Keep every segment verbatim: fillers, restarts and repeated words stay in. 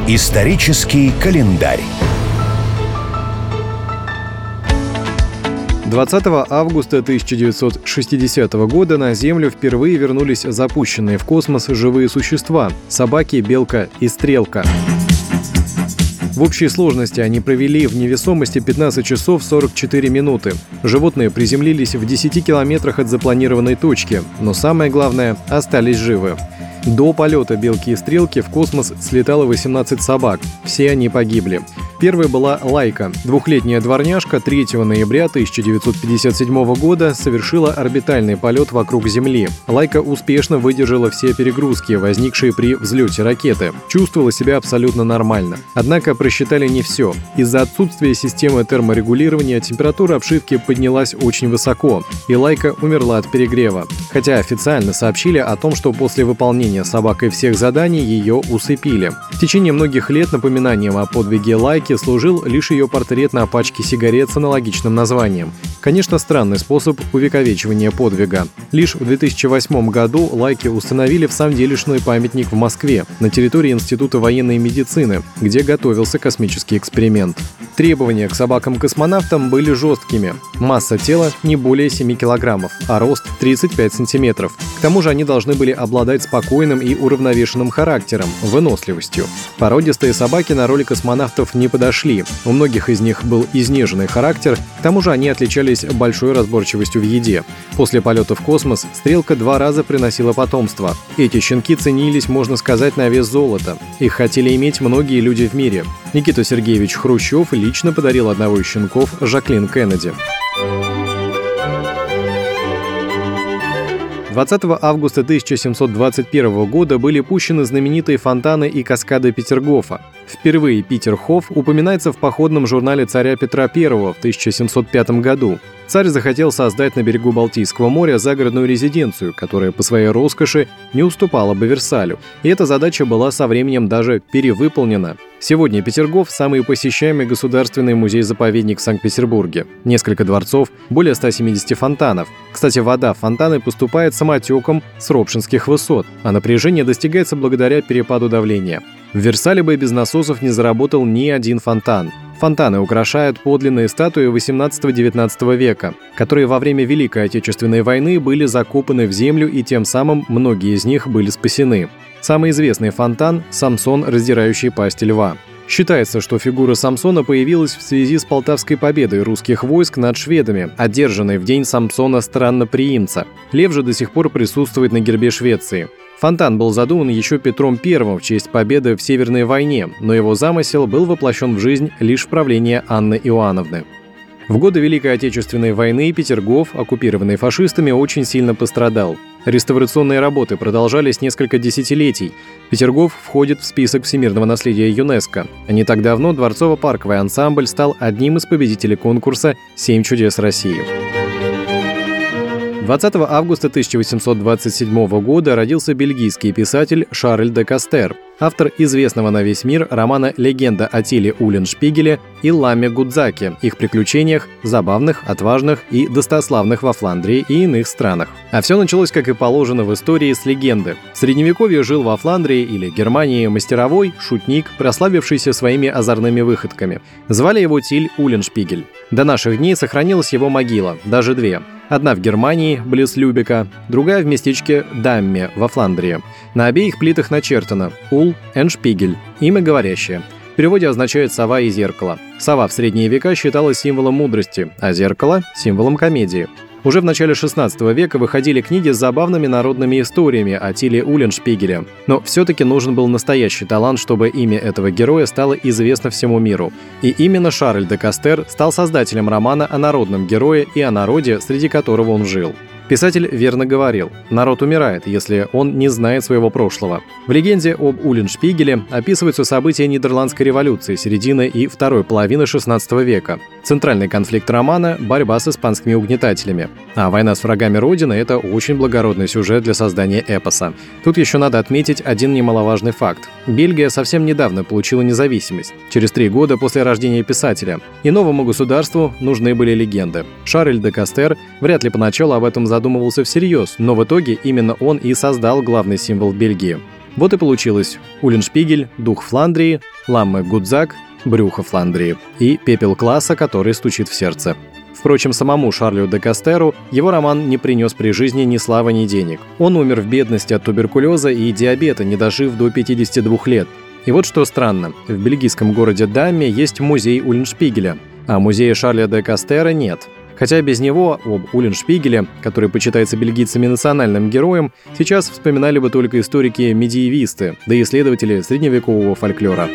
Исторический календарь. двадцатого августа тысяча девятьсот шестидесятого года на Землю впервые вернулись запущенные в космос живые существа – собаки, белка и стрелка. В общей сложности они провели в невесомости пятнадцать часов сорок четыре минуты. Животные приземлились в десяти километрах от запланированной точки, но самое главное – остались живы. До полета белки и стрелки в космос слетало восемнадцать собак. Все они погибли. Первой была Лайка. Двухлетняя дворняжка третьего ноября тысяча девятьсот пятьдесят седьмого года совершила орбитальный полет вокруг Земли. Лайка успешно выдержала все перегрузки, возникшие при взлете ракеты. Чувствовала себя абсолютно нормально. Однако просчитали не все. Из-за отсутствия системы терморегулирования температура обшивки поднялась очень высоко, и Лайка умерла от перегрева. Хотя официально сообщили о том, что после выполнения собакой всех заданий ее усыпили. В течение многих лет напоминанием о подвиге Лайки служил лишь ее портрет на пачке сигарет с аналогичным названием. Конечно, странный способ увековечивания подвига. Лишь в две тысячи восьмом году Лайке установили всамделишный памятник в Москве, на территории Института военной медицины, где готовился космический эксперимент. Требования к собакам-космонавтам были жесткими. Масса тела не более семи килограммов, а рост тридцать пять сантиметров. К тому же они должны были обладать спокойным и уравновешенным характером, выносливостью. Породистые собаки на роли космонавтов не подошли. У многих из них был изнеженный характер, к тому же они отличались большой разборчивостью в еде. После полета в космос стрелка два раза приносила потомство. Эти щенки ценились, можно сказать, на вес золота. Их хотели иметь многие люди в мире. Никита Сергеевич Хрущев лично подарил одного из щенков Жаклин Кеннеди. двадцатого августа тысяча семьсот двадцать первого года были пущены знаменитые фонтаны и каскады Петергофа. Впервые Питерхоф упоминается в походном журнале царя Петра Первого в тысяча семьсот пятом году. Царь захотел создать на берегу Балтийского моря загородную резиденцию, которая по своей роскоши не уступала бы Версалю. И эта задача была со временем даже перевыполнена. Сегодня Петергоф – самый посещаемый государственный музей-заповедник в Санкт-Петербурге. Несколько дворцов, более ста семидесяти фонтанов. Кстати, вода в фонтаны поступает самотеком с Ропшинских высот, а напряжение достигается благодаря перепаду давления. В Версале бы без насосов не заработал ни один фонтан. Фонтаны украшают подлинные статуи восемнадцатого-девятнадцатого века, которые во время Великой Отечественной войны были закопаны в землю, и тем самым многие из них были спасены. Самый известный фонтан – Самсон, раздирающий пасть льва. Считается, что фигура Самсона появилась в связи с Полтавской победой русских войск над шведами, одержанной в день Самсона Странноприимца. Лев же до сих пор присутствует на гербе Швеции. Фонтан был задуман еще Петром Первым в честь победы в Северной войне, но его замысел был воплощен в жизнь лишь в правлении Анны Иоанновны. В годы Великой Отечественной войны Петергоф, оккупированный фашистами, очень сильно пострадал. Реставрационные работы продолжались несколько десятилетий. Петергоф входит в список всемирного наследия ЮНЕСКО. А не так давно дворцово-парковый ансамбль стал одним из победителей конкурса «Семь чудес России». двадцатого августа тысяча восемьсот двадцать седьмого года родился бельгийский писатель Шарль де Кастер, автор известного на весь мир романа «Легенда о Тиле Улленшпигеле» и Ламе Гудзаке, их приключениях, забавных, отважных и достославных во Фландрии и иных странах. А все началось, как и положено в истории, с легенды. В Средневековье жил во Фландрии или Германии мастеровой, шутник, прославившийся своими озорными выходками. Звали его Тиль Улленшпигель. До наших дней сохранилась его могила, даже две. Одна в Германии, близ Любека, другая в местечке Дамме во Фландрии. На обеих плитах начертано «Ул Эншпигель» – имя говорящее. В переводе означает «сова и зеркало». Сова в средние века считалась символом мудрости, а зеркало – символом комедии. Уже в начале шестнадцатого века выходили книги с забавными народными историями о Тиле Улленшпигеле. Но все-таки нужен был настоящий талант, чтобы имя этого героя стало известно всему миру. И именно Шарль де Кастер стал создателем романа о народном герое и о народе, среди которого он жил. Писатель верно говорил: народ умирает, если он не знает своего прошлого. В легенде об Улленшпигеле описываются события Нидерландской революции середины и второй половины шестнадцатого века. Центральный конфликт романа – борьба с испанскими угнетателями. А война с врагами Родины – это очень благородный сюжет для создания эпоса. Тут еще надо отметить один немаловажный факт. Бельгия совсем недавно получила независимость, через три года после рождения писателя. И новому государству нужны были легенды. Шарль де Кастер вряд ли поначалу об этом задумывался всерьез, но в итоге именно он и создал главный символ Бельгии. Вот и получилось: Уллиншпигель, дух Фландрии, Ламме Гудзак, брюхо Фландрии и пепел класса, который стучит в сердце. Впрочем, самому Шарлю де Кастеру его роман не принес при жизни ни славы, ни денег. Он умер в бедности от туберкулеза и диабета, не дожив до пятидесяти двух лет. И вот что странно, в бельгийском городе Дамме есть музей Уллиншпигеля, а музея Шарля де Кастера нет. Хотя без него об Уллиншпигеле, который почитается бельгийцами национальным героем, сейчас вспоминали бы только историки-медиевисты, да и исследователи средневекового фольклора.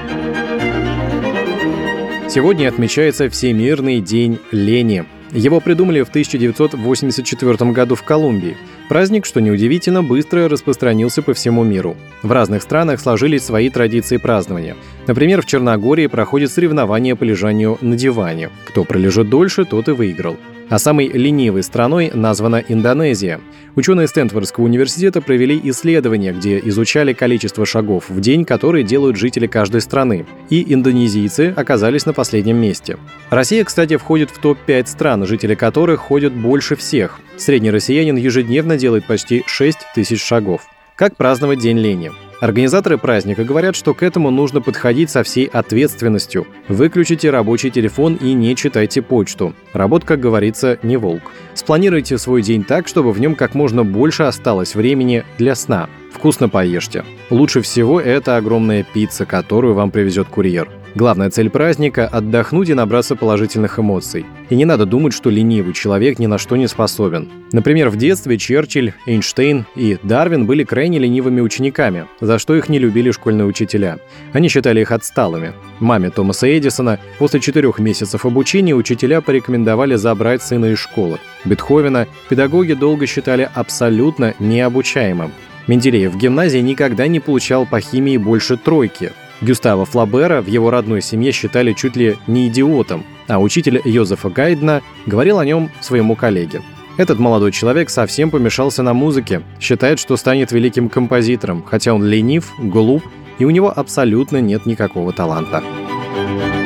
Сегодня отмечается Всемирный день лени. Его придумали в тысяча девятьсот восемьдесят четвёртом году в Колумбии. Праздник, что неудивительно, быстро распространился по всему миру. В разных странах сложились свои традиции празднования. Например, в Черногории проходит соревнование по лежанию на диване. Кто пролежит дольше, тот и выиграл. А самой ленивой страной названа Индонезия. Ученые Стэнфордского университета провели исследование, где изучали количество шагов в день, которые делают жители каждой страны. И индонезийцы оказались на последнем месте. Россия, кстати, входит в топ пять стран, жители которых ходят больше всех. Средний россиянин ежедневно делает почти шесть тысяч шагов. Как праздновать День лени? Организаторы праздника говорят, что к этому нужно подходить со всей ответственностью. Выключите рабочий телефон и не читайте почту. Работа, как говорится, не волк. Спланируйте свой день так, чтобы в нем как можно больше осталось времени для сна. Вкусно поешьте. Лучше всего это огромная пицца, которую вам привезет курьер. Главная цель праздника – отдохнуть и набраться положительных эмоций. И не надо думать, что ленивый человек ни на что не способен. Например, в детстве Черчилль, Эйнштейн и Дарвин были крайне ленивыми учениками, за что их не любили школьные учителя. Они считали их отсталыми. Маме Томаса Эдисона после четырех месяцев обучения учителя порекомендовали забрать сына из школы. Бетховена педагоги долго считали абсолютно необучаемым. Менделеев в гимназии никогда не получал по химии больше тройки. Гюстава Флабера в его родной семье считали чуть ли не идиотом, а учитель Йозефа Гайдна говорил о нем своему коллеге. Этот молодой человек совсем помешался на музыке, считает, что станет великим композитором, хотя он ленив, глуп и у него абсолютно нет никакого таланта.